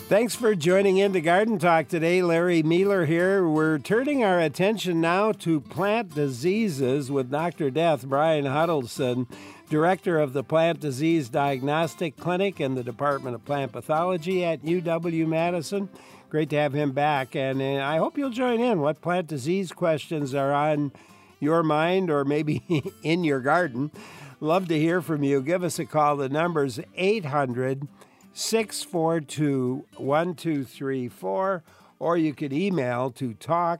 Thanks for joining in to Garden Talk today. Larry Mueller here. We're turning our attention now to plant diseases with Dr. Death, Brian Huddleston, director of the Plant Disease Diagnostic Clinic in the Department of Plant Pathology at UW-Madison. Great to have him back, and I hope you'll join in. What plant disease questions are on your mind or maybe in your garden? Love to hear from you. Give us a call. The number's 800-642-1234, or you could email to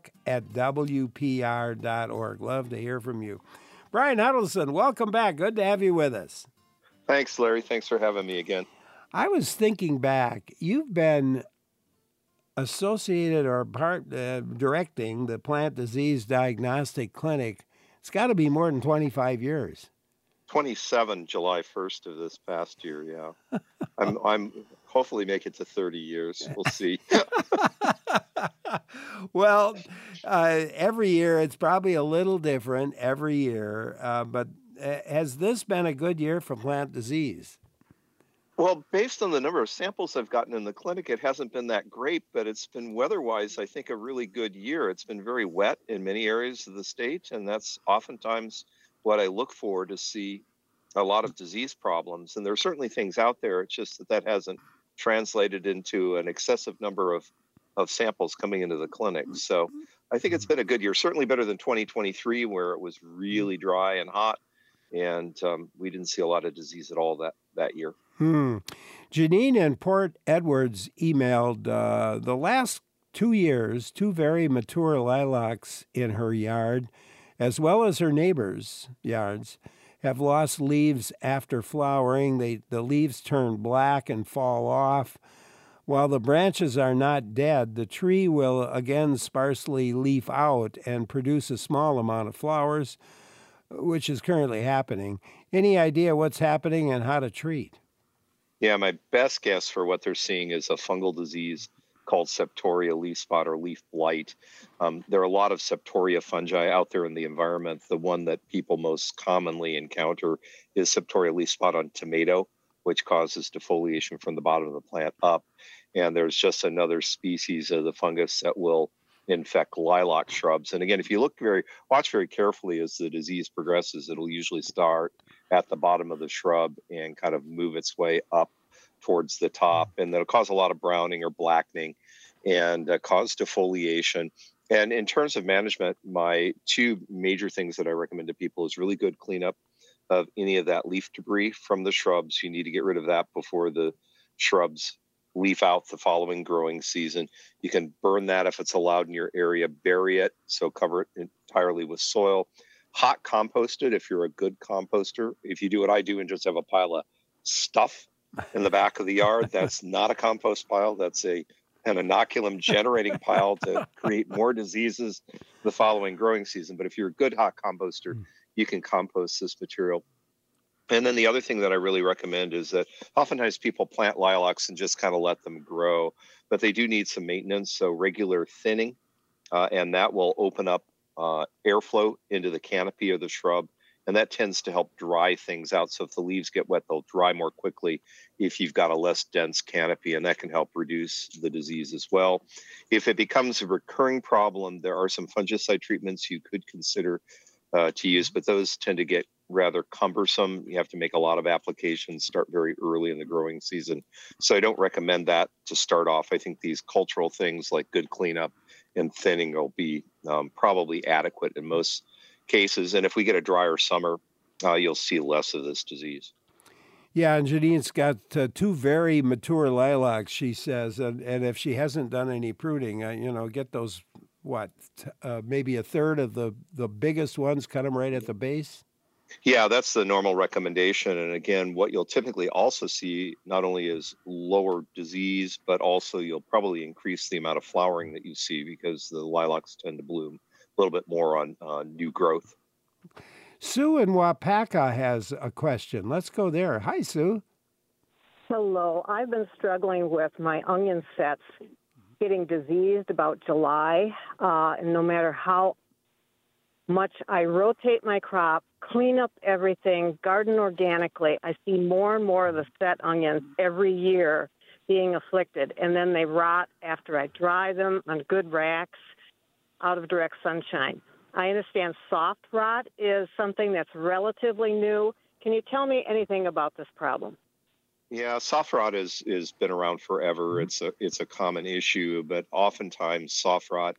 talk@wpr.org. Love to hear from you. Brian Huddleston, welcome back. Good to have you with us. Thanks, Larry. Thanks for having me again. I was thinking back. You've been associated or directing the Plant Disease Diagnostic Clinic. It's got to be more than 25 years. 27 July 1st of this past year, yeah. I'm hopefully make it to 30 years. We'll see. Well, every year it's probably a little different every year, but has this been a good year for plant disease? Well, based on the number of samples I've gotten in the clinic, it hasn't been that great, but it's been weather-wise, I think, a really good year. It's been very wet in many areas of the state, and that's oftentimes what I look for to see a lot of disease problems. And there are certainly things out there. It's just that hasn't translated into an excessive number of samples coming into the clinic. So I think it's been a good year, certainly better than 2023, where it was really dry and hot, and we didn't see a lot of disease at all that year. Janine in Port Edwards emailed the last 2 years, 2 very mature lilacs in her yard, as well as her neighbors' yards, have lost leaves after flowering. The leaves turn black and fall off. While the branches are not dead, the tree will again sparsely leaf out and produce a small amount of flowers, which is currently happening. Any idea what's happening and how to treat? Yeah, my best guess for what they're seeing is a fungal disease called Septoria leaf spot or leaf blight. There are a lot of Septoria fungi out there in the environment. The one that people most commonly encounter is Septoria leaf spot on tomato, which causes defoliation from the bottom of the plant up. And there's just another species of the fungus that will infect lilac shrubs. And again, if you watch very carefully as the disease progresses, it'll usually start at the bottom of the shrub and kind of move its way up towards the top. And that'll cause a lot of browning or blackening and cause defoliation. And in terms of management, my 2 major things that I recommend to people is really good cleanup of any of that leaf debris from the shrubs. You need to get rid of that before the shrubs leaf out the following growing season. You can burn that if it's allowed in your area, bury it, so cover it entirely with soil. Hot compost it if you're a good composter. If you do what I do and just have a pile of stuff in the back of the yard, that's not a compost pile. That's an inoculum generating pile to create more diseases the following growing season. But if you're a good hot composter, you can compost this material. And then the other thing that I really recommend is that oftentimes people plant lilacs and just kind of let them grow, but they do need some maintenance. So regular thinning, and that will open up airflow into the canopy of the shrub. And that tends to help dry things out. So if the leaves get wet, they'll dry more quickly if you've got a less dense canopy, and that can help reduce the disease as well. If it becomes a recurring problem, there are some fungicide treatments you could consider to use, but those tend to get rather cumbersome. You have to make a lot of applications, start very early in the growing season. So I don't recommend that to start off. I think these cultural things like good cleanup and thinning will be probably adequate in most cases. And if we get a drier summer, you'll see less of this disease. Yeah, and Janine's got 2 very mature lilacs, she says, and if she hasn't done any pruning, get those, maybe a third of the biggest ones, cut them right at the base? Yeah, that's the normal recommendation. And again, what you'll typically also see not only is lower disease, but also you'll probably increase the amount of flowering that you see because the lilacs tend to bloom a little bit more on new growth. Sue in Wapaka has a question. Let's go there. Hi, Sue. Hello. I've been struggling with my onion sets getting diseased about July, and no matter how much I rotate my crop, clean up everything, garden organically, I see more and more of the set onions every year being afflicted, and then they rot after I dry them on good racks out of direct sunshine. I understand soft rot is something that's relatively new. Can you tell me anything about this problem? Yeah, soft rot is been around forever. It's a common issue, but oftentimes soft rot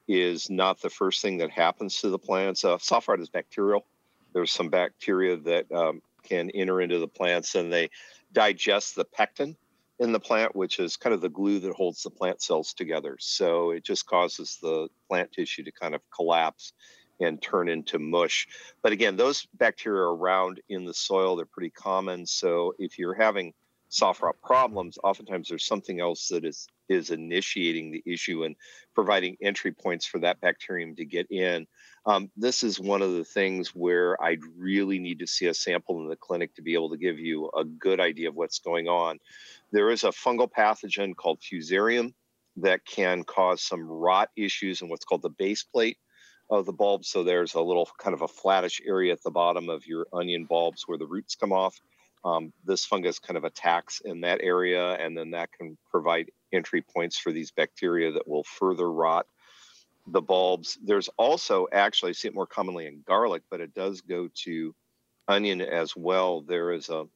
is not the first thing that happens to the plants. Soft rot is bacterial. There's some bacteria that can enter into the plants, and they digest the pectin in the plant, which is kind of the glue that holds the plant cells together. So it just causes the plant tissue to kind of collapse and turn into mush. But again, those bacteria are around in the soil. They're pretty common. So if you're having soft rot problems, oftentimes there's something else that is initiating the issue and providing entry points for that bacterium to get in. This is one of the things where I'd really need to see a sample in the clinic to be able to give you a good idea of what's going on. There is a fungal pathogen called Fusarium that can cause some rot issues in what's called the base plate of the bulb. So there's a little kind of a flattish area at the bottom of your onion bulbs where the roots come off. This fungus kind of attacks in that area, and then that can provide entry points for these bacteria that will further rot the bulbs. There's also, actually, I see it more commonly in garlic, but it does go to onion as well. There is a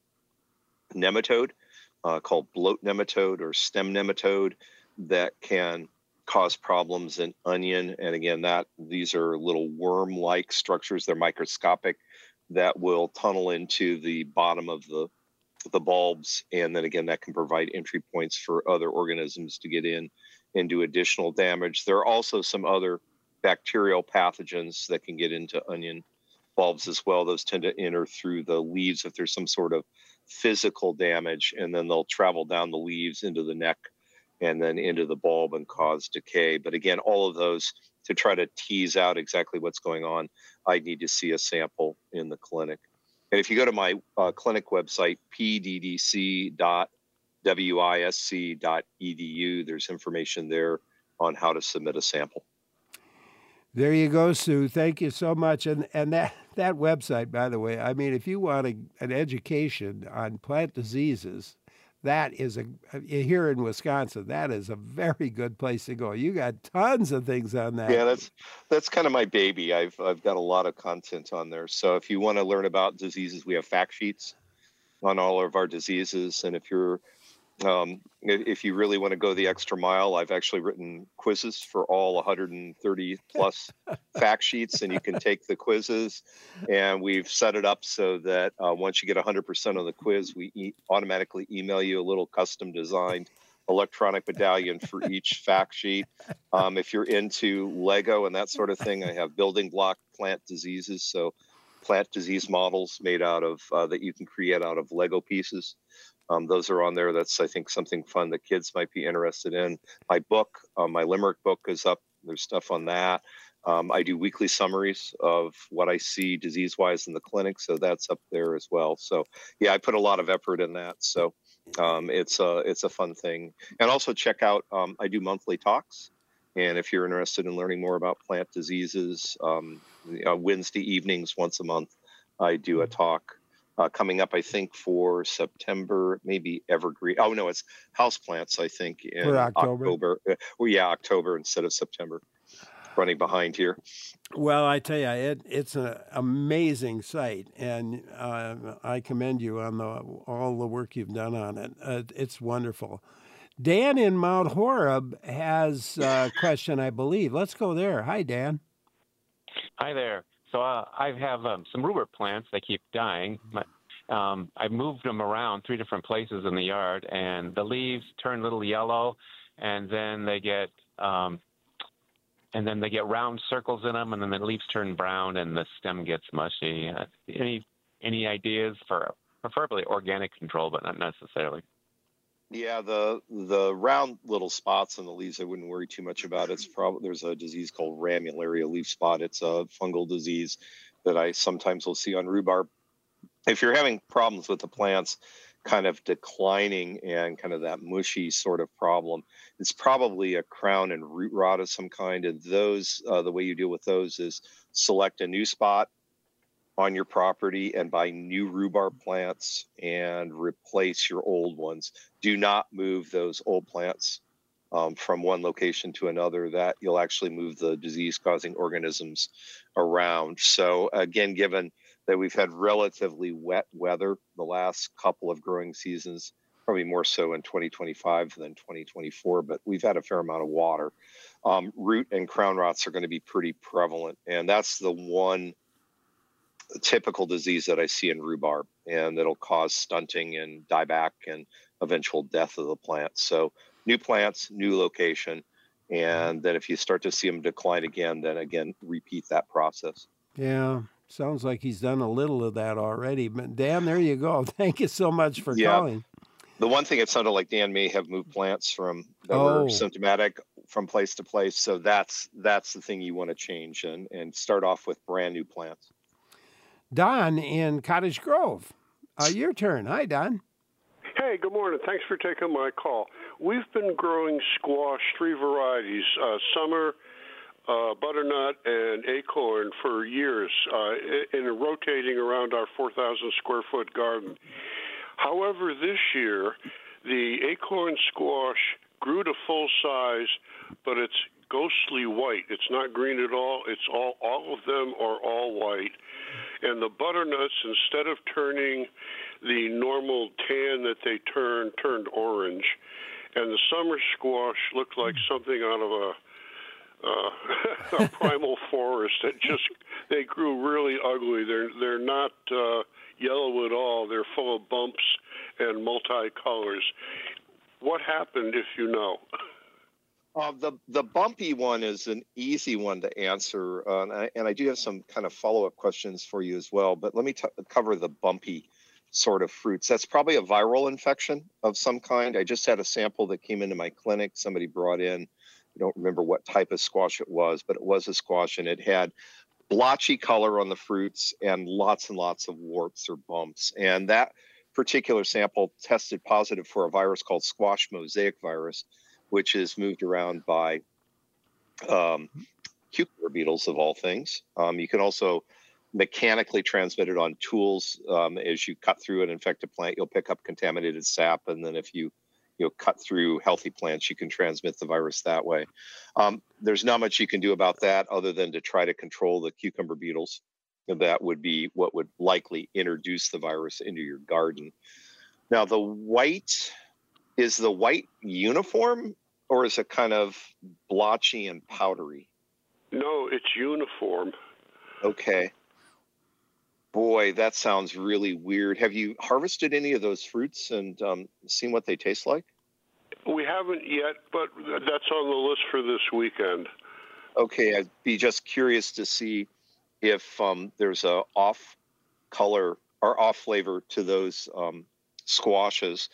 nematode called bloat nematode or stem nematode that can cause problems in onion. And again, these are little worm-like structures. They're microscopic that will tunnel into the bottom of the bulbs. And then again, that can provide entry points for other organisms to get in and do additional damage. There are also some other bacterial pathogens that can get into onion bulbs as well. Those tend to enter through the leaves if there's some sort of physical damage, and then they'll travel down the leaves into the neck and then into the bulb and cause decay. But again, all of those, to try to tease out exactly what's going on, I need to see a sample in the clinic. And if you go to my clinic website, pddc.wisc.edu, there's information there on how to submit a sample. There you go, Sue. Thank you so much. And that website, by the way, I mean, if you want an education on plant diseases, that is here in Wisconsin, that is a very good place to go. You got tons of things on that. Yeah, that's kind of my baby. I've got a lot of content on there. So if you want to learn about diseases, we have fact sheets on all of our diseases. And if you really want to go the extra mile, I've actually written quizzes for all 130 plus fact sheets, and you can take the quizzes. And we've set it up so that once you get 100% of the quiz, we automatically email you a little custom designed electronic medallion for each fact sheet. If you're into Lego and that sort of thing, I have building block plant diseases. So plant disease models made out of that you can create out of Lego pieces. Those are on there. That's, I think, something fun that kids might be interested in. My book, my Limerick book is up. There's stuff on that. I do weekly summaries of what I see disease-wise in the clinic, so that's up there as well. So, yeah, I put a lot of effort in that. So it's a fun thing. And also check out, I do monthly talks. And if you're interested in learning more about plant diseases, Wednesday evenings, once a month, I do a talk. Coming up, I think, for September, maybe evergreen. Oh, no, it's houseplants, I think, in October. October instead of September. Running behind here. Well, I tell you, it's an amazing site, and I commend you on all the work you've done on it. It's wonderful. Dan in Mount Horeb has a question, I believe. Let's go there. Hi, Dan. Hi there. So I have some rhubarb plants that keep dying. I've moved them around 3 different places in the yard, and the leaves turn a little yellow, and then they get round circles in them, and then the leaves turn brown, and the stem gets mushy. Any ideas for preferably organic control, but not necessarily? Yeah, the round little spots on the leaves, I wouldn't worry too much about. There's a disease called ramularia leaf spot. It's a fungal disease that I sometimes will see on rhubarb. If you're having problems with the plants kind of declining and kind of that mushy sort of problem, it's probably a crown and root rot of some kind. And those, the way you deal with those is select a new spot on your property and buy new rhubarb plants and replace your old ones. Do not move those old plants from one location to another. That you'll actually move the disease-causing organisms around. So again, given that we've had relatively wet weather the last couple of growing seasons, probably more so in 2025 than 2024, but we've had a fair amount of water. Root and crown rots are going to be pretty prevalent, and that's the one typical disease that I see in rhubarb, and that'll cause stunting and dieback and eventual death of the plant. So new plants, new location, and then if you start to see them decline again, then again, repeat that process. Yeah, sounds like he's done a little of that already. But Dan, there you go. Thank you so much for calling. The one thing, it sounded like Dan may have moved plants from that were symptomatic from place to place. So that's the thing you want to change and start off with brand new plants. Don in Cottage Grove, your turn. Hi, Don. Hey, good morning. Thanks for taking my call. We've been growing squash, 3 varieties, summer, butternut, and acorn for years, in rotating around our 4,000 square foot garden. However, this year, the acorn squash grew to full size, but it's ghostly white. It's not green at all. It's all of them are all white. And the butternuts, instead of turning the normal tan that they turned orange. And the summer squash looked like something out of a primal forest. They grew really ugly. They're not yellow at all. They're full of bumps and multicolors. What happened, if you know? The bumpy one is an easy one to answer, and I do have some kind of follow-up questions for you as well, but let me cover the bumpy sort of fruits. That's probably a viral infection of some kind. I just had a sample that came into my clinic. Somebody brought in, I don't remember what type of squash it was, but it was a squash, and it had blotchy color on the fruits and lots of warts or bumps. And that particular sample tested positive for a virus called squash mosaic virus, which is moved around by cucumber beetles, of all things. You can also mechanically transmit it on tools. As you cut through an infected plant, you'll pick up contaminated sap, and then if you cut through healthy plants, you can transmit the virus that way. There's not much you can do about that other than to try to control the cucumber beetles. That would be what would likely introduce the virus into your garden. Now, is the white uniform, or is it kind of blotchy and powdery? No, it's uniform. Okay. Boy, that sounds really weird. Have you harvested any of those fruits and seen what they taste like? We haven't yet, but that's on the list for this weekend. Okay, I'd be just curious to see if there's a off color or off flavor to those squashes.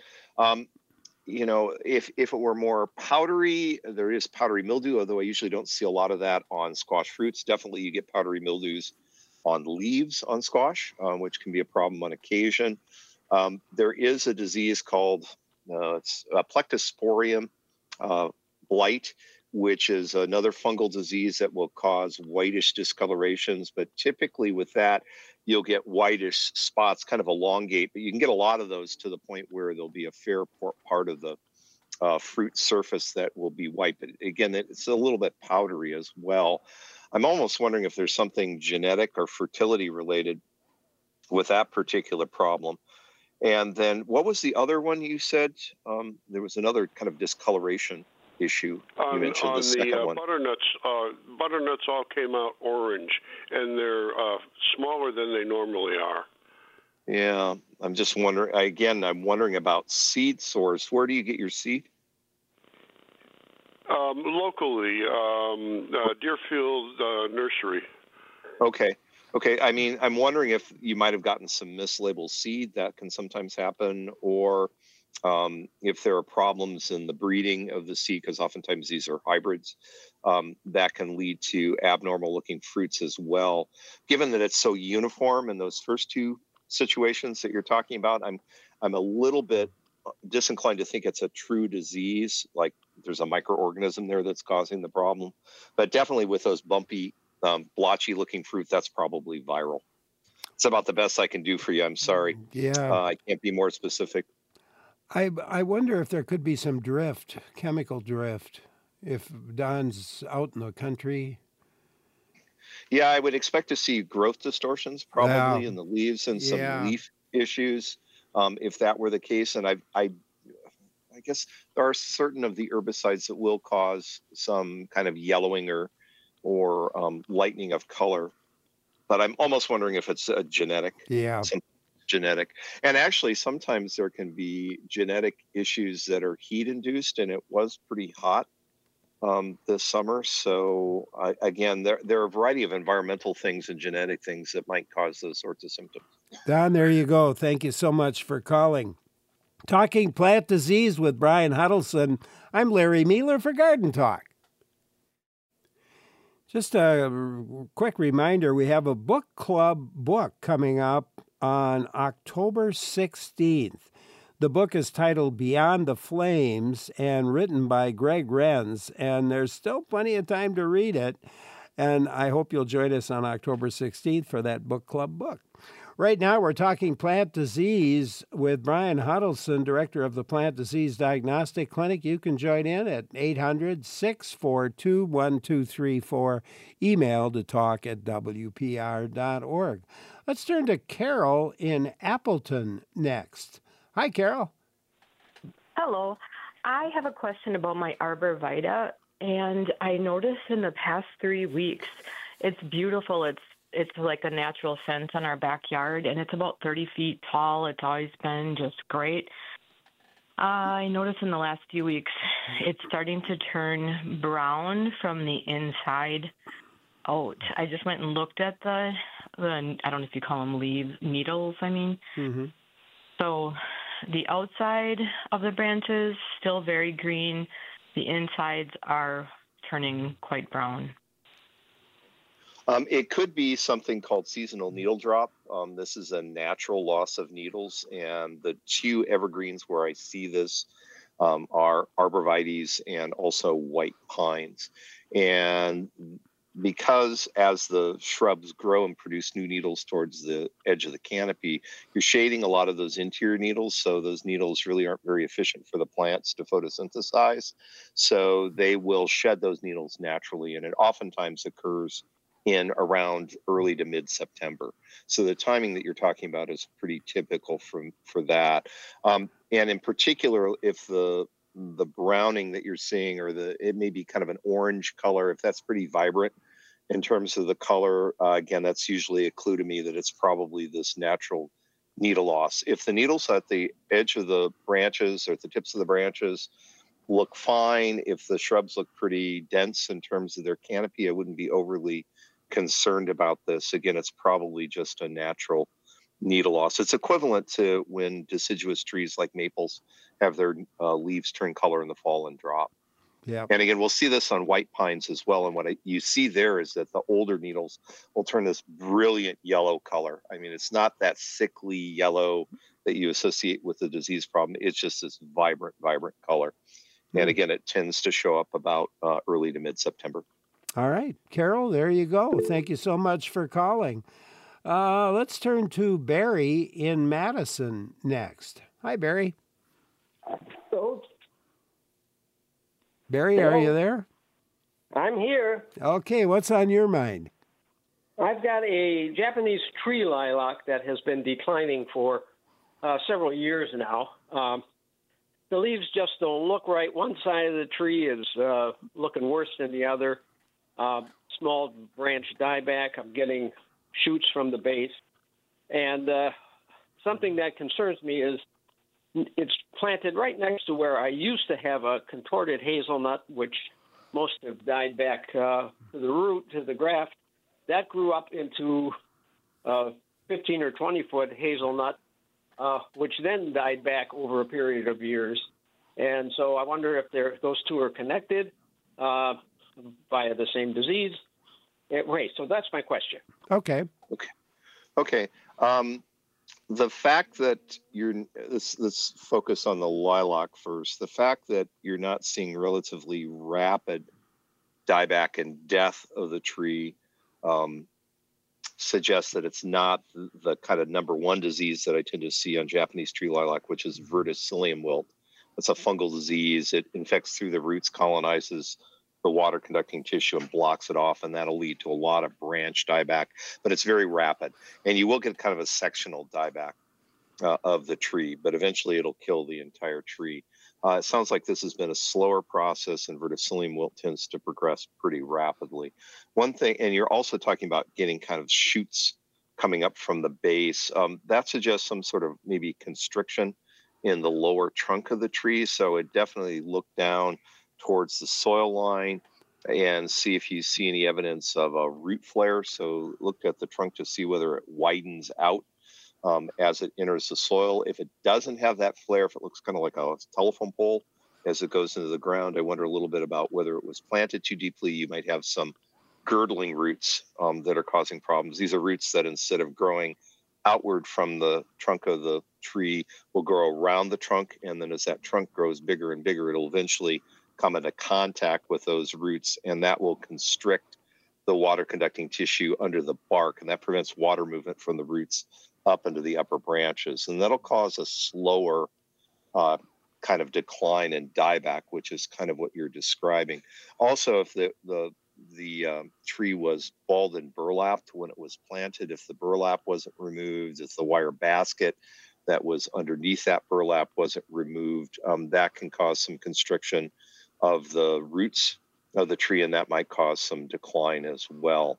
If it were more powdery, there is powdery mildew, although I usually don't see a lot of that on squash fruits. Definitely you get powdery mildews on leaves on squash, which can be a problem on occasion. There is a disease called it's Plectosporium blight, which is another fungal disease that will cause whitish discolorations. But typically with that, you'll get whitish spots, kind of elongate, but you can get a lot of those to the point where there'll be a fair part of the fruit surface that will be white. But again, it's a little bit powdery as well. I'm almost wondering if there's something genetic or fertility related with that particular problem. And then what was the other one you said? There was another kind of discoloration issue. You mentioned the second one. Butternuts all came out orange, and they're smaller than they normally are. Yeah, I'm just wondering, I'm wondering about seed source. Where do you get your seed? Locally, Deerfield Nursery. Okay. I mean, I'm wondering if you might have gotten some mislabeled seed. That can sometimes happen, or if there are problems in the breeding of the seed, because oftentimes these are hybrids, that can lead to abnormal looking fruits as well. Given that it's so uniform in those first two situations that you're talking about, I'm a little bit disinclined to think it's a true disease, like there's a microorganism there that's causing the problem. But definitely with those bumpy, blotchy looking fruit, that's probably viral. It's about the best I can do for you. I'm sorry. Yeah. I can't be more specific. I wonder if there could be some drift, chemical drift, if Don's out in the country. Yeah, I would expect to see growth distortions probably Yeah. in the leaves and some Yeah. leaf issues, if that were the case. And I guess there are certain of the herbicides that will cause some kind of yellowing or lightening of color. But I'm almost wondering if it's a genetic, Yeah. some genetic. And actually, sometimes there can be genetic issues that are heat induced, and it was pretty hot this summer. So again, there are a variety of environmental things and genetic things that might cause those sorts of symptoms. Don, there you go. Thank you so much for calling. Talking Plant Disease with Brian Huddleston. I'm Larry Mueller for Garden Talk. Just a quick reminder, we have a book club book coming up on October 16th. The book is titled Beyond the Flames and written by Greg Renz, and there's still plenty of time to read it. And I hope you'll join us on October 16th for that book club book. Right now, we're talking plant disease with Brian Huddleston, director of the Plant Disease Diagnostic Clinic. You can join in at 800-642-1234, email to talk@wpr.org. Let's turn to Carol in Appleton next. Hi, Carol. Hello. I have a question about my arborvitae, and I noticed in the past 3 weeks, it's beautiful. It's like a natural fence in our backyard, and it's about 30 feet tall. It's always been just great. I noticed in the last few weeks, it's starting to turn brown from the inside out. I just went and looked at the I don't know if you call them needles, I mean. Mm-hmm. So the outside of the branches, still very green. The insides are turning quite brown. It could be something called seasonal needle drop. This is a natural loss of needles, and the two evergreens where I see this are arborvitaes and also white pines. And because as the shrubs grow and produce new needles towards the edge of the canopy, you're shading a lot of those interior needles, so those needles really aren't very efficient for the plants to photosynthesize. So they will shed those needles naturally, and it oftentimes occurs in around early to mid-September. So the timing that you're talking about is pretty typical for that. And in particular, if the browning that you're seeing, or it may be kind of an orange color, if that's pretty vibrant in terms of the color, again, that's usually a clue to me that it's probably this natural needle loss. If the needles at the edge of the branches or at the tips of the branches look fine, if the shrubs look pretty dense in terms of their canopy, I wouldn't be overly concerned about this. Again, it's probably just a natural needle loss. It's equivalent to when deciduous trees like maples have their leaves turn color in the fall and drop. Yeah. And again, we'll see this on white pines as well. And what you see there is that the older needles will turn this brilliant yellow color. I mean, it's not that sickly yellow that you associate with the disease problem. It's just this vibrant color. And again, it tends to show up about early to mid-September. All right, Carol, there you go. Thank you so much for calling. Let's turn to Barry in Madison next. Hi, Barry. Hello. Barry, Hello. Are you there? I'm here. Okay, what's on your mind? I've got a Japanese tree lilac that has been declining for several years now. The leaves just don't look right. One side of the tree is looking worse than the other. Small branch dieback. I'm getting shoots from the base. And something that concerns me is it's planted right next to where I used to have a contorted hazelnut, which most have died back to the root, to the graft. That grew up into 15 or 20-foot hazelnut, which then died back over a period of years. And so I wonder if those two are connected via the same disease. Right, so that's my question. Okay. The fact that let's focus on the lilac first. The fact that you're not seeing relatively rapid dieback and death of the tree suggests that it's not the kind of number one disease that I tend to see on Japanese tree lilac, which is verticillium wilt. It's a fungal disease. It infects through the roots, colonizes the water conducting tissue and blocks it off, and that'll lead to a lot of branch dieback, but it's very rapid. And you will get kind of a sectional dieback of the tree, but eventually it'll kill the entire tree. It sounds like this has been a slower process, and verticillium wilt tends to progress pretty rapidly. One thing, and you're also talking about getting kind of shoots coming up from the base. That suggests some sort of maybe constriction in the lower trunk of the tree. So it definitely look down towards the soil line and see if you see any evidence of a root flare. So look at the trunk to see whether it widens out as it enters the soil. If it doesn't have that flare, if it looks kind of like a telephone pole as it goes into the ground, I wonder a little bit about whether it was planted too deeply. You might have some girdling roots that are causing problems. These are roots that, instead of growing outward from the trunk of the tree, will grow around the trunk. And then as that trunk grows bigger and bigger, it'll eventually come into contact with those roots, and that will constrict the water conducting tissue under the bark. And that prevents water movement from the roots up into the upper branches. And that'll cause a slower kind of decline and dieback, which is kind of what you're describing. Also, if the tree was balled and burlapped when it was planted, if the burlap wasn't removed, if the wire basket that was underneath that burlap wasn't removed, that can cause some constriction of the roots of the tree, and that might cause some decline as well.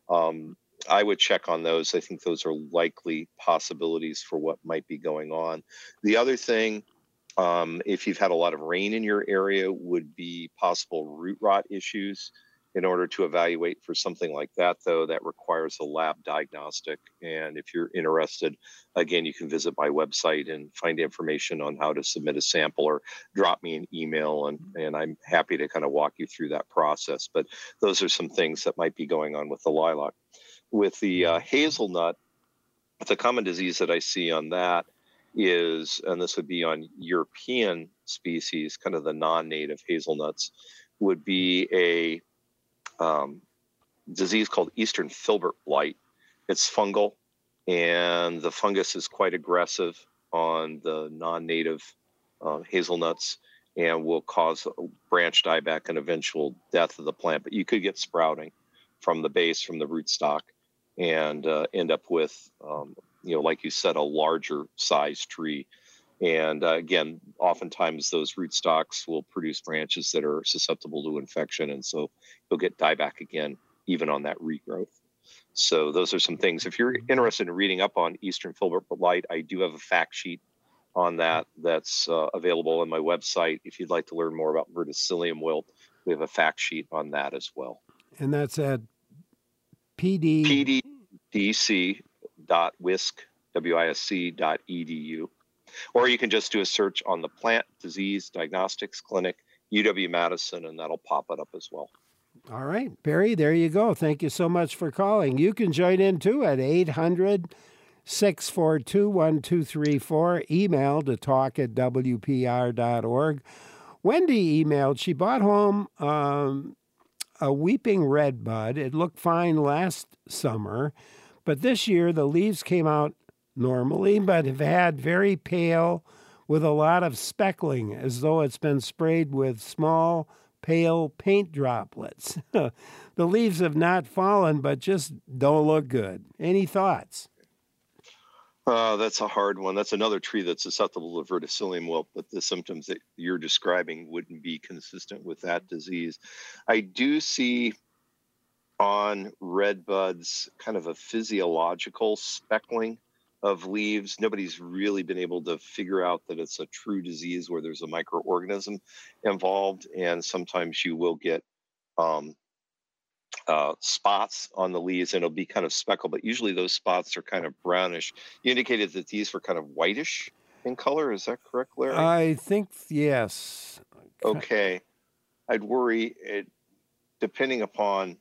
I would check on those. I think those are likely possibilities for what might be going on. The other thing, if you've had a lot of rain in your area, would be possible root rot issues. In order to evaluate for something like that, though, that requires a lab diagnostic. And if you're interested, again, you can visit my website and find information on how to submit a sample, or drop me an email, and I'm happy to kind of walk you through that process. But those are some things that might be going on with the lilac. With the hazelnut, the common disease that I see on that is, and this would be on European species, kind of the non-native hazelnuts, would be a disease called Eastern filbert blight. It's fungal, and the fungus is quite aggressive on the non-native hazelnuts and will cause branch dieback and eventual death of the plant. But you could get sprouting from the base, from the rootstock, and end up with, like you said, a larger size tree. And again, oftentimes those rootstocks will produce branches that are susceptible to infection. And so you'll get dieback again, even on that regrowth. So those are some things. If you're interested in reading up on Eastern filbert blight, I do have a fact sheet on that that's available on my website. If you'd like to learn more about verticillium wilt, we have a fact sheet on that as well. And that's at pddc.wisc.edu. Or you can just do a search on the Plant Disease Diagnostics Clinic, UW-Madison, and that'll pop it up as well. All right, Barry, there you go. Thank you so much for calling. You can join in, too, at 800-642-1234. Email to talk@wpr.org. Wendy emailed. She bought home a weeping red bud. It looked fine last summer, but this year the leaves came out normally, but have had very pale with a lot of speckling, as though it's been sprayed with small, pale paint droplets. The leaves have not fallen, but just don't look good. Any thoughts? That's a hard one. That's another tree that's susceptible to verticillium wilt, but the symptoms that you're describing wouldn't be consistent with that disease. I do see on red buds kind of a physiological speckling of leaves. Nobody's really been able to figure out that it's a true disease where there's a microorganism involved, and sometimes you will get spots on the leaves, and it'll be kind of speckled, but usually those spots are kind of brownish. You indicated that these were kind of whitish in color. Is that correct, Larry? I think, yes. Okay. I'd worry, depending upon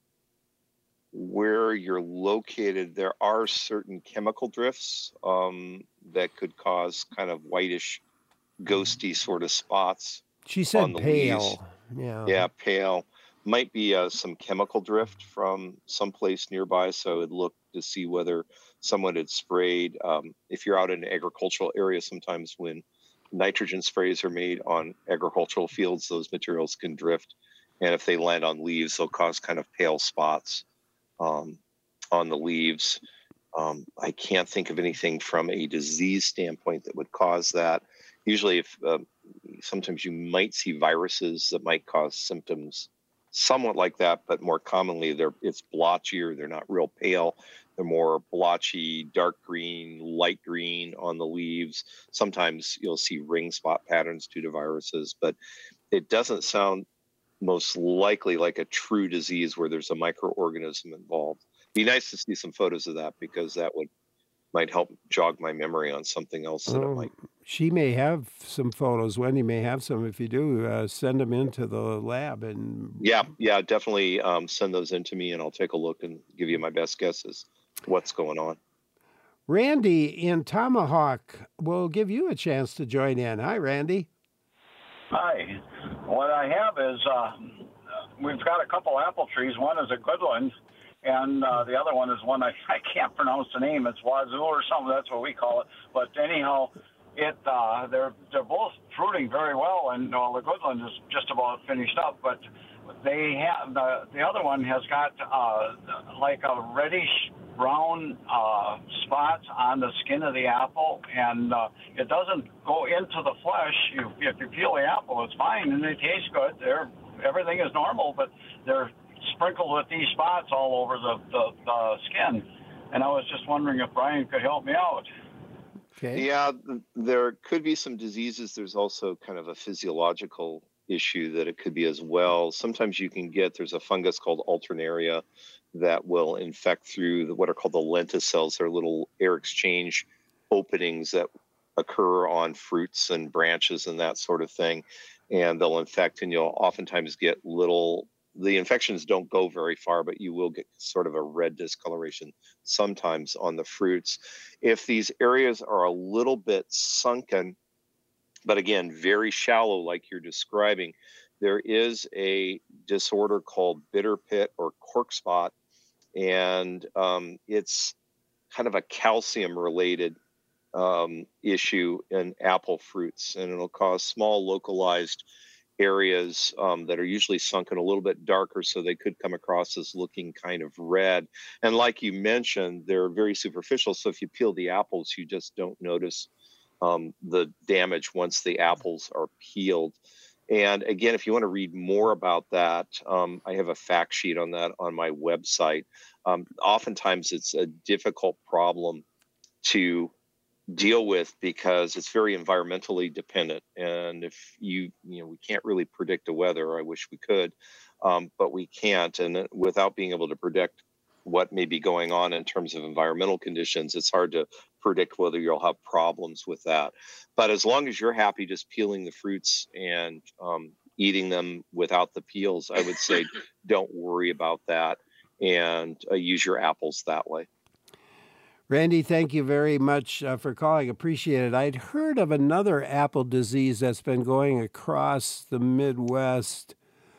where you're located, there are certain chemical drifts that could cause kind of whitish, ghosty sort of spots. She said on the pale. leaves. Yeah. Yeah, pale. might be some chemical drift from someplace nearby. So I would look to see whether someone had sprayed. If you're out in an agricultural area, sometimes when nitrogen sprays are made on agricultural fields, those materials can drift. And if they land on leaves, they'll cause kind of pale spots on the leaves. I can't think of anything from a disease standpoint that would cause that. Usually, if sometimes you might see viruses that might cause symptoms somewhat like that, but more commonly it's blotchier. They're not real pale. They're more blotchy, dark green, light green on the leaves. Sometimes you'll see ring spot patterns due to viruses, but it doesn't sound most likely like a true disease where there's a microorganism involved. Be nice to see some photos of that, because that might help jog my memory on something else that it might. She may have some photos. Wendy may have some. If you do, send them into the lab. And yeah, definitely send those in to me, and I'll take a look and give you my best guesses what's going on. Randy in Tomahawk will give you a chance to join in. Hi, Randy. Hi. What I have is we've got a couple apple trees. One is a Goodland, and the other one is one I can't pronounce the name. It's Wazoo or something. That's what we call it. But anyhow, they're both fruiting very well, and the Goodland is just about finished up. But they have the other one has got like a reddish brown spots on the skin of the apple, and it doesn't go into the flesh. If you peel the apple, it's fine and they taste good. Everything is normal, but they're sprinkled with these spots all over the skin. And I was just wondering if Brian could help me out. Okay. Yeah, there could be some diseases. There's also kind of a physiological issue that it could be as well. Sometimes there's a fungus called Alternaria that will infect through what are called the lenticels. They're little air exchange openings that occur on fruits and branches and that sort of thing. And they'll infect, and you'll oftentimes get the infections don't go very far, but you will get sort of a red discoloration sometimes on the fruits. If these areas are a little bit sunken, but again, very shallow, like you're describing, there is a disorder called bitter pit or cork spot, and it's kind of a calcium-related issue in apple fruits, and it'll cause small localized areas that are usually sunken a little bit darker, so they could come across as looking kind of red. And like you mentioned, they're very superficial, so if you peel the apples, you just don't notice the damage once the apples are peeled. And again, if you want to read more about that, I have a fact sheet on that on my website. Oftentimes it's a difficult problem to deal with because it's very environmentally dependent. And if we can't really predict the weather. I wish we could, but we can't. And without being able to predict what may be going on in terms of environmental conditions, it's hard to predict whether you'll have problems with that. But as long as you're happy just peeling the fruits and eating them without the peels, I would say don't worry about that, and use your apples that way. Randy, thank you very much for calling. Appreciate it. I'd heard of another apple disease that's been going across the Midwest.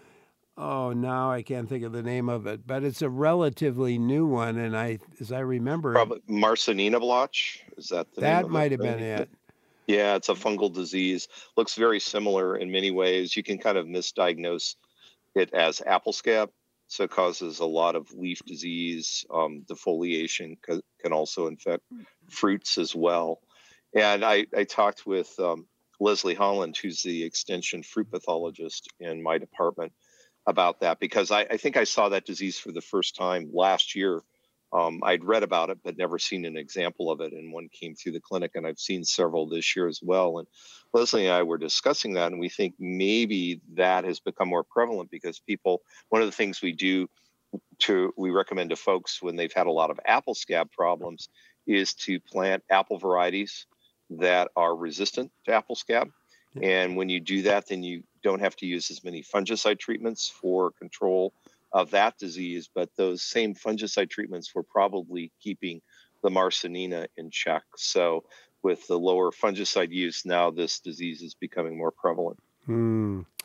Oh, now I can't think of the name of it, but it's a relatively new one, and as I remember, probably Marsanina blotch. Is that the name of it? That might have been it. Yeah, it's a fungal disease. Looks very similar in many ways. You can kind of misdiagnose it as apple scab, so it causes a lot of leaf disease. Defoliation can also infect fruits as well. And I talked with Leslie Holland, who's the extension fruit pathologist in my department, about that, because I think I saw that disease for the first time last year. I'd read about it, but never seen an example of it. And one came through the clinic, and I've seen several this year as well. And Leslie and I were discussing that, and we think maybe that has become more prevalent because one of the things we recommend to folks when they've had a lot of apple scab problems is to plant apple varieties that are resistant to apple scab. And when you do that, then you don't have to use as many fungicide treatments for control of that disease, but those same fungicide treatments were probably keeping the Marsanina in check. So with the lower fungicide use, now this disease is becoming more prevalent.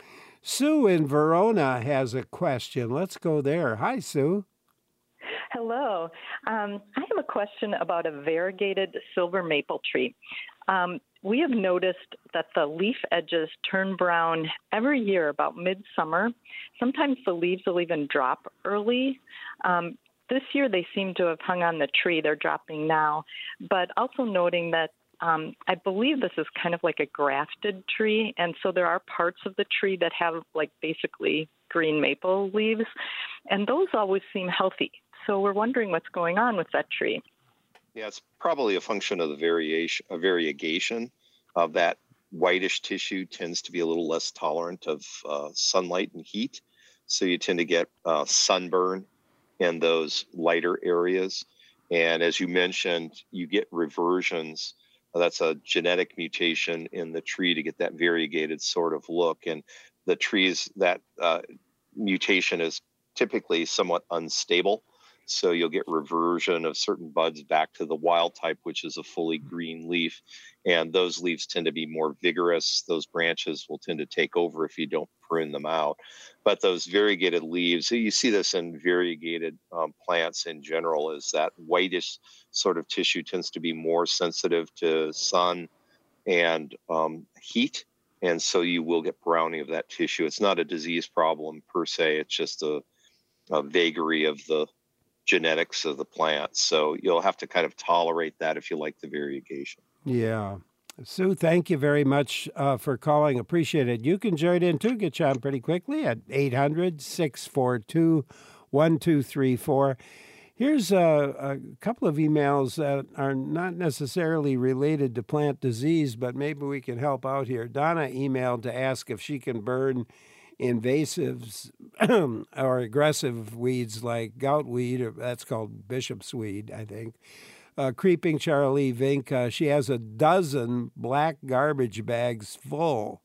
Sue in Verona has a question. Let's go there. Hi, Sue. Hello. I have a question about a variegated silver maple tree. We have noticed that the leaf edges turn brown every year about midsummer. Sometimes the leaves will even drop early. This year they seem to have hung on the tree. They're dropping now. But also noting that I believe this is kind of like a grafted tree, and so there are parts of the tree that have like basically green maple leaves, and those always seem healthy. So we're wondering what's going on with that tree. Yeah, it's probably a function of the variegation of that whitish tissue tends to be a little less tolerant of sunlight and heat. So you tend to get sunburn in those lighter areas. And as you mentioned, you get reversions. That's a genetic mutation in the tree to get that variegated sort of look. And the trees, that mutation is typically somewhat unstable. So you'll get reversion of certain buds back to the wild type, which is a fully green leaf. And those leaves tend to be more vigorous. Those branches will tend to take over if you don't prune them out. But those variegated leaves, so you see this in variegated plants in general, is that whitish sort of tissue tends to be more sensitive to sun and heat. And so you will get browning of that tissue. It's not a disease problem per se. It's just a vagary of the genetics of the plant. So you'll have to kind of tolerate that if you like the variegation. Yeah. Sue, thank you very much for calling. Appreciate it. You can join in too. Get you on pretty quickly at 800-642-1234. Here's a couple of emails that are not necessarily related to plant disease, but maybe we can help out here. Donna emailed to ask if she can burn invasives or aggressive weeds like goutweed, or that's called bishop's weed, I think. Creeping Charlie Vink, she has a dozen black garbage bags full.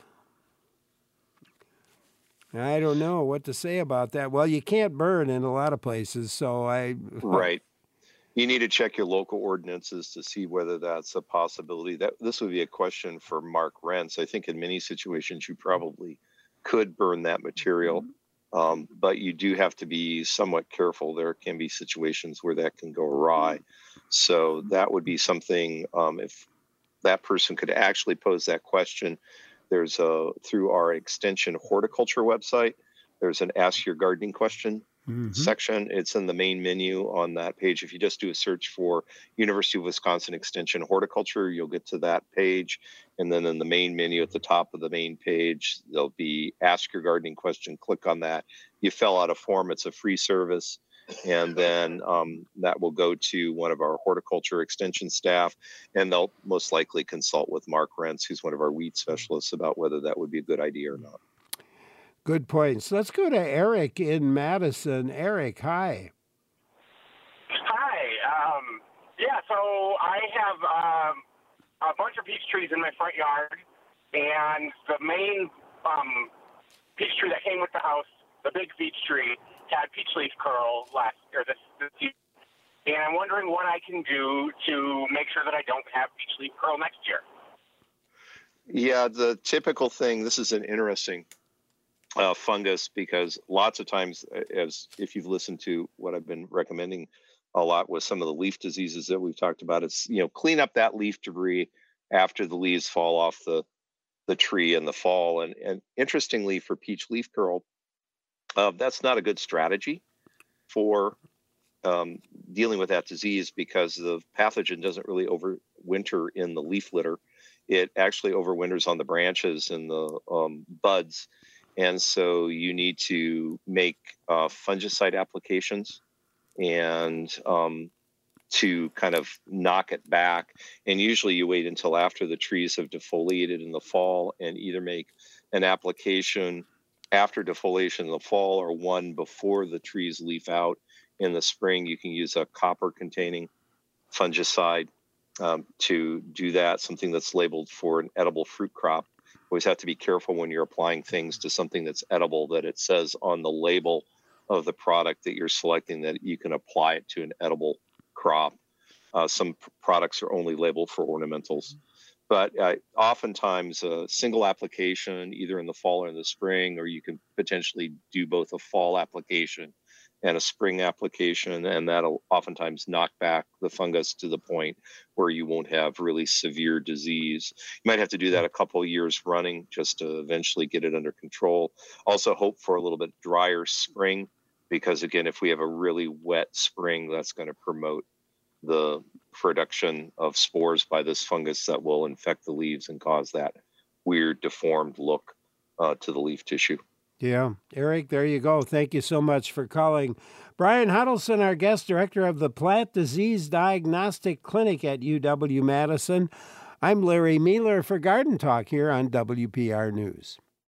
I don't know what to say about that. Well, you can't burn in a lot of places, so Right. You need to check your local ordinances to see whether that's a possibility. This would be a question for Mark Rentz. I think in many situations you probably could burn that material, but you do have to be somewhat careful. There can be situations where that can go awry. So that would be something, if that person could actually pose that question, there's through our Extension Horticulture website, there's an Ask Your Gardening Question section. It's in the main menu on that page. If you just do a search for University of Wisconsin Extension Horticulture, you'll get to that page. And then in the main menu at the top of the main page, there'll be Ask Your Gardening Question. Click on that. You fill out a form. It's a free service. And then that will go to one of our horticulture extension staff, and they'll most likely consult with Mark Rentz, who's one of our weed specialists, about whether that would be a good idea or not. Good points. Let's go to Eric in Madison. Eric, hi. Hi. Yeah, so I have a bunch of peach trees in my front yard, and the main peach tree that came with the house, the big peach tree, had peach leaf curl this year. And I'm wondering what I can do to make sure that I don't have peach leaf curl next year. Yeah, the typical thing, this is an interesting fungus, because lots of times, as if you've listened to what I've been recommending a lot with some of the leaf diseases that we've talked about, it's, clean up that leaf debris after the leaves fall off the tree in the fall. And interestingly, for peach leaf curl, that's not a good strategy for dealing with that disease, because the pathogen doesn't really overwinter in the leaf litter. It actually overwinters on the branches and the buds. And so you need to make fungicide applications and to kind of knock it back. And usually you wait until after the trees have defoliated in the fall, and either make an application after defoliation in the fall or one before the trees leaf out in the spring. You can use a copper-containing fungicide to do that, something that's labeled for an edible fruit crop. Always have to be careful when you're applying things to something that's edible that it says on the label of the product that you're selecting that you can apply it to an edible crop. Some products are only labeled for ornamentals. But oftentimes a single application, either in the fall or in the spring, or you can potentially do both a fall application and a spring application, and that'll oftentimes knock back the fungus to the point where you won't have really severe disease. You might have to do that a couple of years running just to eventually get it under control. Also hope for a little bit drier spring, because again, if we have a really wet spring, that's going to promote the production of spores by this fungus that will infect the leaves and cause that weird deformed look to the leaf tissue. Yeah. Eric, there you go. Thank you so much for calling. Brian Huddleston, our guest director of the Plant Disease Diagnostic Clinic at UW-Madison. I'm Larry Mueller for Garden Talk here on WPR News.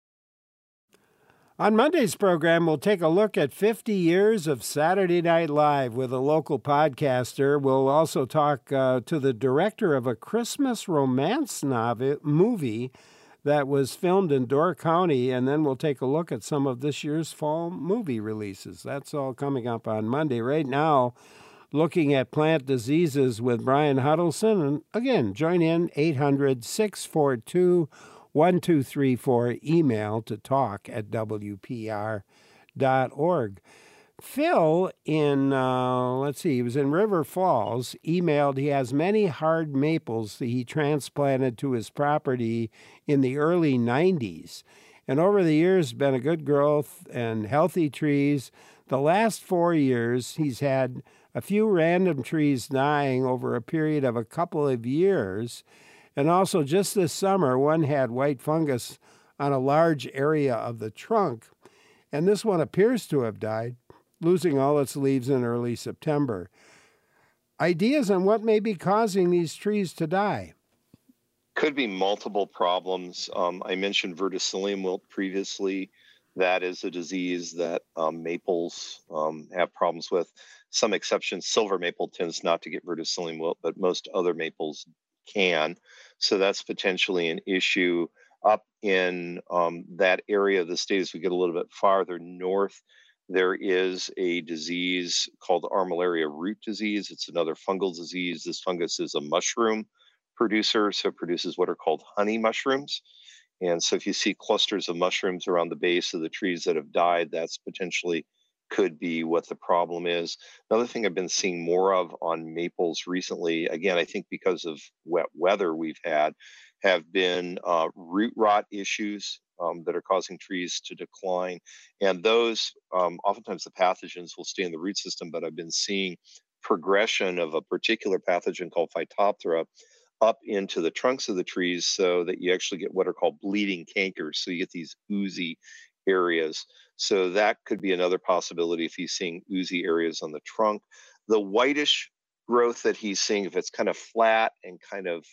On Monday's program, we'll take a look at 50 years of Saturday Night Live with a local podcaster. We'll also talk to the director of a Christmas romance movie that was filmed in Door County, and then we'll take a look at some of this year's fall movie releases. That's all coming up on Monday. Right now, looking at plant diseases with Brian Huddleston. And again, join in 800-642-1234, email to talk@wpr.org. Phil in, he was in River Falls, emailed he has many hard maples that he transplanted to his property in the early 90s. And over the years, been a good growth and healthy trees. The last 4 years, he's had a few random trees dying over a period of a couple of years. And also just this summer, one had white fungus on a large area of the trunk. And this one appears to have died, losing all its leaves in early September. Ideas on what may be causing these trees to die? Could be multiple problems. I mentioned verticillium wilt previously. That is a disease that maples have problems with. Some exceptions, silver maple tends not to get verticillium wilt, but most other maples can. So that's potentially an issue. Up in that area of the state, as we get a little bit farther north, there is a disease called armillaria root disease. It's another fungal disease. This fungus is a mushroom producer, so it produces what are called honey mushrooms. And so if you see clusters of mushrooms around the base of the trees that have died, that's potentially could be what the problem is. Another thing I've been seeing more of on maples recently, again, I think because of wet weather we've had, have been root rot issues that are causing trees to decline. And those, oftentimes the pathogens will stay in the root system, but I've been seeing progression of a particular pathogen called Phytophthora up into the trunks of the trees, so that you actually get what are called bleeding cankers. So you get these oozy areas. So that could be another possibility if he's seeing oozy areas on the trunk. The whitish growth that he's seeing, if it's kind of flat and kind of,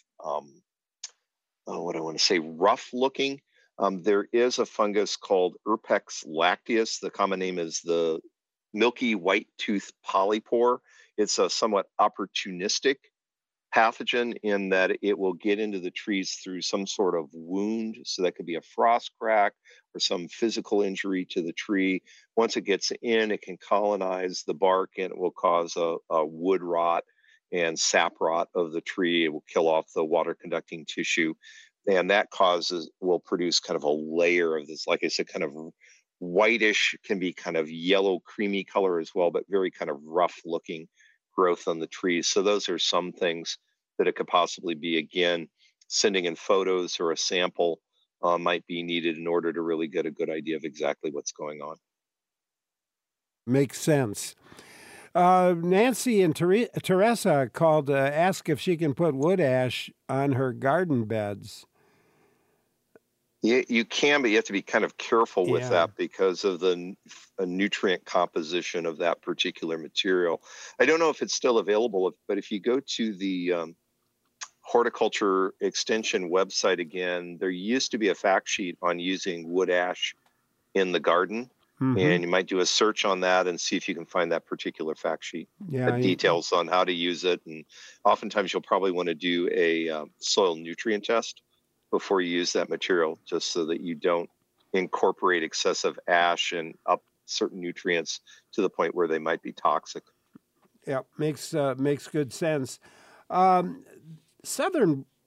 rough looking, there is a fungus called Urpex lacteus. The common name is the milky white tooth polypore. It's a somewhat opportunistic pathogen in that it will get into the trees through some sort of wound. So that could be a frost crack or some physical injury to the tree. Once it gets in, it can colonize the bark and it will cause a wood rot and sap rot of the tree. It will kill off the water conducting tissue. And that will produce kind of a layer of this, like I said, kind of whitish, can be kind of yellow, creamy color as well, but very kind of rough looking growth on the trees. So those are some things that it could possibly be. Again, sending in photos or a sample might be needed in order to really get a good idea of exactly what's going on. Makes sense. Nancy and Teresa called to ask if she can put wood ash on her garden beds. Yeah, you can, but you have to be kind of careful with that because of the nutrient composition of that particular material. I don't know if it's still available, but if you go to the Horticulture Extension website again, there used to be a fact sheet on using wood ash in the garden. Mm-hmm. And you might do a search on that and see if you can find that particular fact sheet. Details on how to use it. And oftentimes you'll probably want to do a soil nutrient test before you use that material, just so that you don't incorporate excessive ash and up certain nutrients to the point where they might be toxic. Yeah, makes good sense. Southern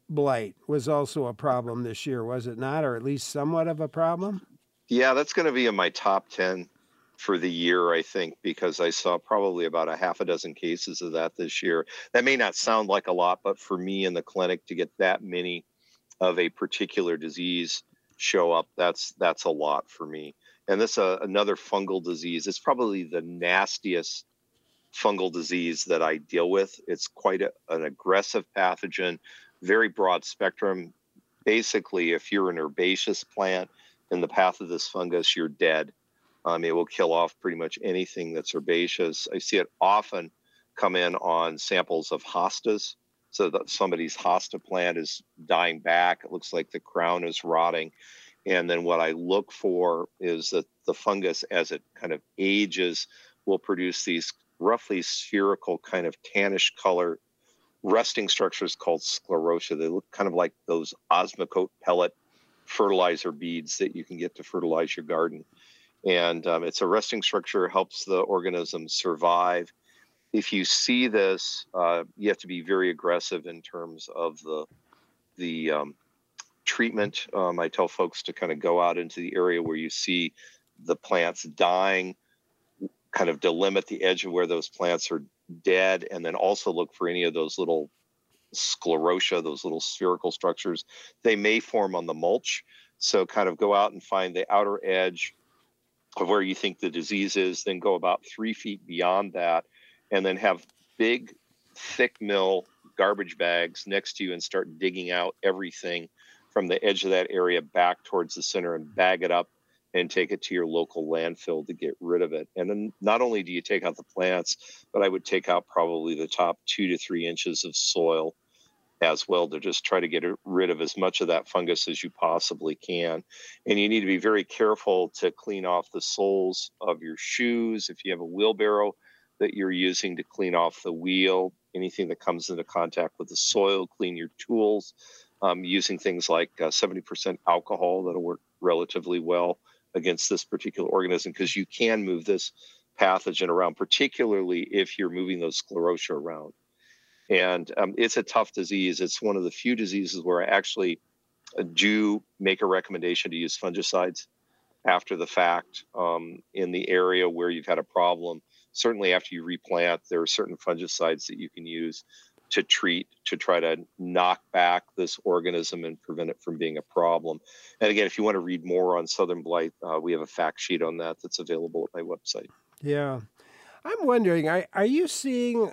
blight was also a problem this year, was it not? Or at least somewhat of a problem? Yeah, that's going to be in my top 10 for the year, I think, because I saw probably about a half a dozen cases of that this year. That may not sound like a lot, but for me in the clinic to get that many of a particular disease show up, that's a lot for me. And this another fungal disease. It's probably the nastiest fungal disease that I deal with. It's quite an aggressive pathogen, very broad spectrum. Basically, if you're an herbaceous plant in the path of this fungus, you're dead. It will kill off pretty much anything that's herbaceous. I see it often come in on samples of hostas. So that somebody's hosta plant is dying back. It looks like the crown is rotting. And then what I look for is that the fungus, as it kind of ages, will produce these roughly spherical kind of tannish color resting structures called sclerotia. They look kind of like those Osmocote pellet fertilizer beads that you can get to fertilize your garden. And it's a resting structure, helps the organism survive. If you see this, you have to be very aggressive in terms of the treatment. I tell folks to kind of go out into the area where you see the plants dying, kind of delimit the edge of where those plants are dead, and then also look for any of those little sclerotia, those little spherical structures. They may form on the mulch. So kind of go out and find the outer edge of where you think the disease is, then go about 3 feet beyond that, and then have big, thick mill garbage bags next to you and start digging out everything from the edge of that area back towards the center and bag it up and take it to your local landfill to get rid of it. And then not only do you take out the plants, but I would take out probably the top 2 to 3 inches of soil as well to just try to get rid of as much of that fungus as you possibly can. And you need to be very careful to clean off the soles of your shoes. If you have a wheelbarrow that you're using to clean off the wheel, anything that comes into contact with the soil, clean your tools, using things like 70% alcohol that'll work relatively well against this particular organism, because you can move this pathogen around, particularly if you're moving those sclerotia around. And it's a tough disease. It's one of the few diseases where I actually do make a recommendation to use fungicides after the fact in the area where you've had a problem. Certainly after you replant, there are certain fungicides that you can use to treat, to try to knock back this organism and prevent it from being a problem. And again, if you want to read more on southern blight, we have a fact sheet on that that's available at my website. Yeah. I'm wondering, are you seeing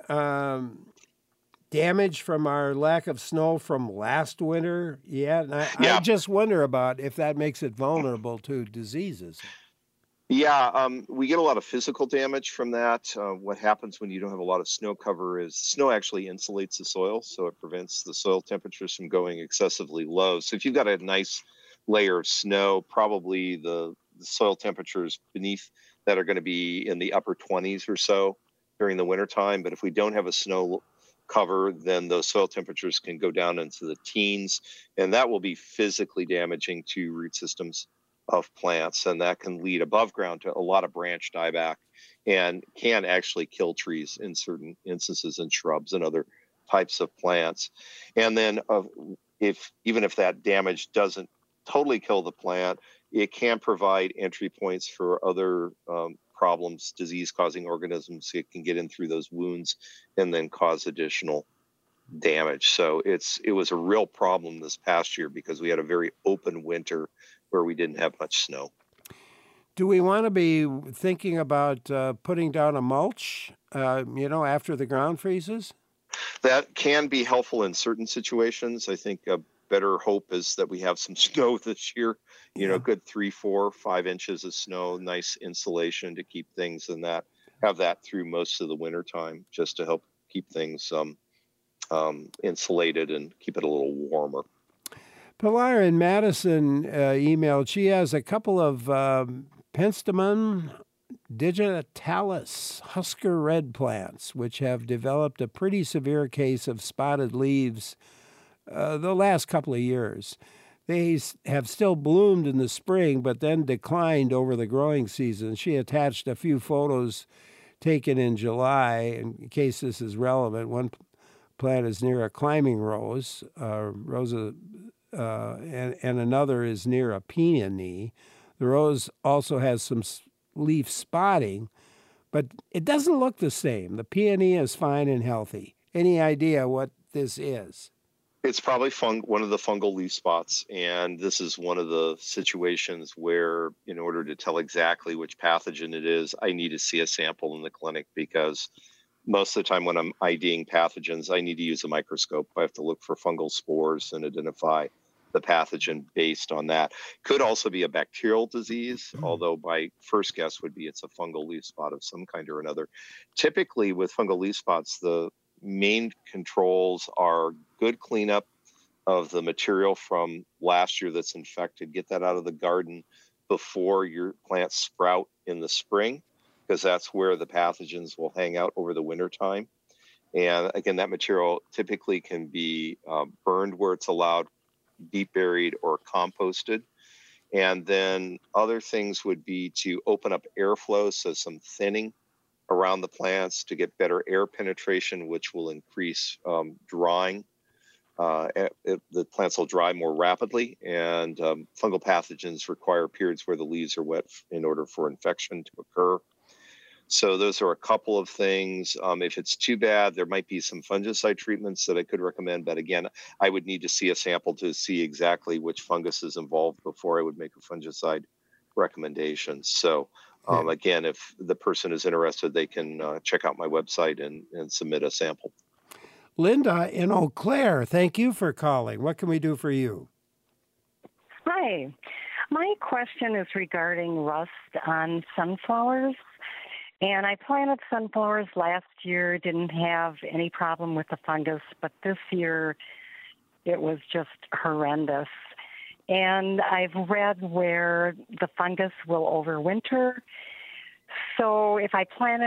damage from our lack of snow from last winter yet? And I just wonder about if that makes it vulnerable to diseases. Yeah, we get a lot of physical damage from that. What happens when you don't have a lot of snow cover is snow actually insulates the soil, so it prevents the soil temperatures from going excessively low. So if you've got a nice layer of snow, probably the soil temperatures beneath that are going to be in the upper 20s or so during the wintertime. But if we don't have a snow cover, then those soil temperatures can go down into the teens, and that will be physically damaging to root systems of plants, and that can lead above ground to a lot of branch dieback and can actually kill trees in certain instances, and shrubs and other types of plants. And then even if that damage doesn't totally kill the plant, it can provide entry points for other problems, disease-causing organisms. It can get in through those wounds and then cause additional damage. So it was a real problem this past year because we had a very open winter where we didn't have much snow. Do we want to be thinking about putting down a mulch, after the ground freezes? That can be helpful in certain situations. I think a better hope is that we have some snow this year, good 3, 4, 5 inches of snow, nice insulation to keep things in that, have that through most of the winter time, just to help keep things insulated and keep it a little warmer. Pilar in Madison emailed, she has a couple of Penstemon digitalis Husker red plants, which have developed a pretty severe case of spotted leaves the last couple of years. They have still bloomed in the spring, but then declined over the growing season. She attached a few photos taken in July, in case this is relevant. One plant is near a climbing rose, and another is near a peony. The rose also has some leaf spotting, but it doesn't look the same. The peony is fine and healthy. Any idea what this is? It's probably one of the fungal leaf spots, and this is one of the situations where, in order to tell exactly which pathogen it is, I need to see a sample in the clinic, because most of the time when I'm IDing pathogens, I need to use a microscope. I have to look for fungal spores and identify the pathogen based on that. Could also be a bacterial disease, although my first guess would be it's a fungal leaf spot of some kind or another. Typically with fungal leaf spots, the main controls are good cleanup of the material from last year that's infected. Get that out of the garden before your plants sprout in the spring, because that's where the pathogens will hang out over the winter time. And again, that material typically can be burned where it's allowed, deep buried, or composted. And then other things would be to open up airflow, so some thinning around the plants to get better air penetration, which will increase drying. The plants will dry more rapidly, and fungal pathogens require periods where the leaves are wet in order for infection to occur. So those are a couple of things. If it's too bad, there might be some fungicide treatments that I could recommend. But again, I would need to see a sample to see exactly which fungus is involved before I would make a fungicide recommendation. So again, if the person is interested, they can check out my website and submit a sample. Linda in Eau Claire, thank you for calling. What can we do for you? Hi. My question is regarding rust on sunflowers. And I planted sunflowers last year, didn't have any problem with the fungus, but this year it was just horrendous. And I've read where the fungus will overwinter. So if I plant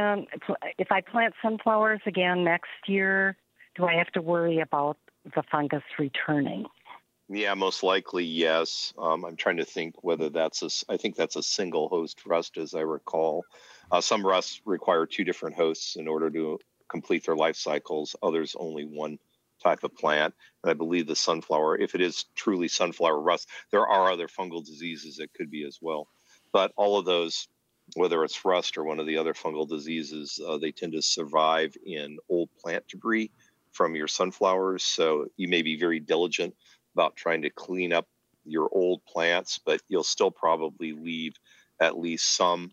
sunflowers again next year, do I have to worry about the fungus returning? Yeah, most likely, yes. I'm trying to think whether I think that's a single host rust, as I recall. Some rusts require two different hosts in order to complete their life cycles. Others, only one type of plant. And I believe the sunflower, if it is truly sunflower rust, there are other fungal diseases that could be as well. But all of those, whether it's rust or one of the other fungal diseases, they tend to survive in old plant debris from your sunflowers. So you may be very diligent about trying to clean up your old plants, but you'll still probably leave at least some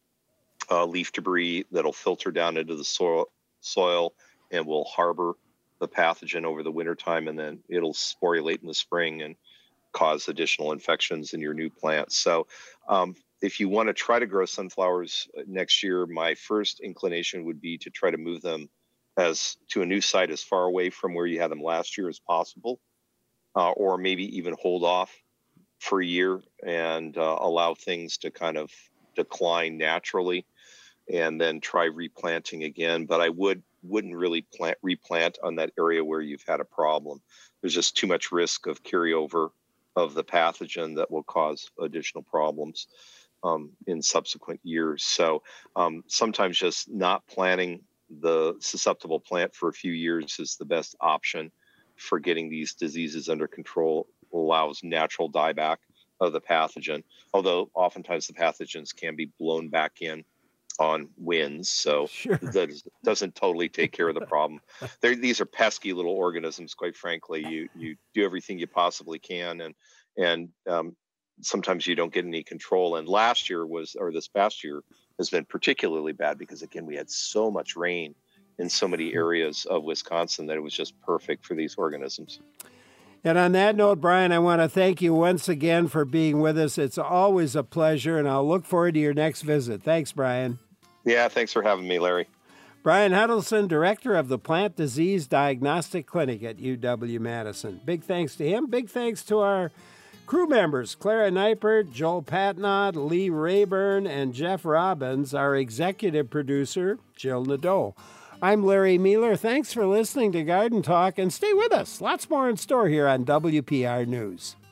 leaf debris that'll filter down into the soil and will harbor the pathogen over the wintertime, and then it'll sporulate in the spring and cause additional infections in your new plants. So if you want to try to grow sunflowers next year, my first inclination would be to try to move them to a new site as far away from where you had them last year as possible, or maybe even hold off for a year and allow things to kind of decline naturally, and then try replanting again. But I wouldn't really replant on that area where you've had a problem. There's just too much risk of carryover of the pathogen that will cause additional problems in subsequent years. So sometimes just not planting the susceptible plant for a few years is the best option for getting these diseases under control. Allows natural dieback of the pathogen, although oftentimes the pathogens can be blown back in on winds, so that doesn't totally take care of the problem. These are pesky little organisms, quite frankly. You do everything you possibly can, and sometimes you don't get any control. And this past year has been particularly bad because, again, we had so much rain in so many areas of Wisconsin that it was just perfect for these organisms. And on that note, Brian, I want to thank you once again for being with us. It's always a pleasure, and I'll look forward to your next visit. Thanks, Brian. Yeah, thanks for having me, Larry. Brian Huddleston, director of the Plant Disease Diagnostic Clinic at UW-Madison. Big thanks to him. Big thanks to our crew members, Clara Neipert, Joel Patnod, Lee Rayburn, and Jeff Robbins, our executive producer, Jill Nadeau. I'm Larry Mueller. Thanks for listening to Garden Talk, and stay with us. Lots more in store here on WPR News.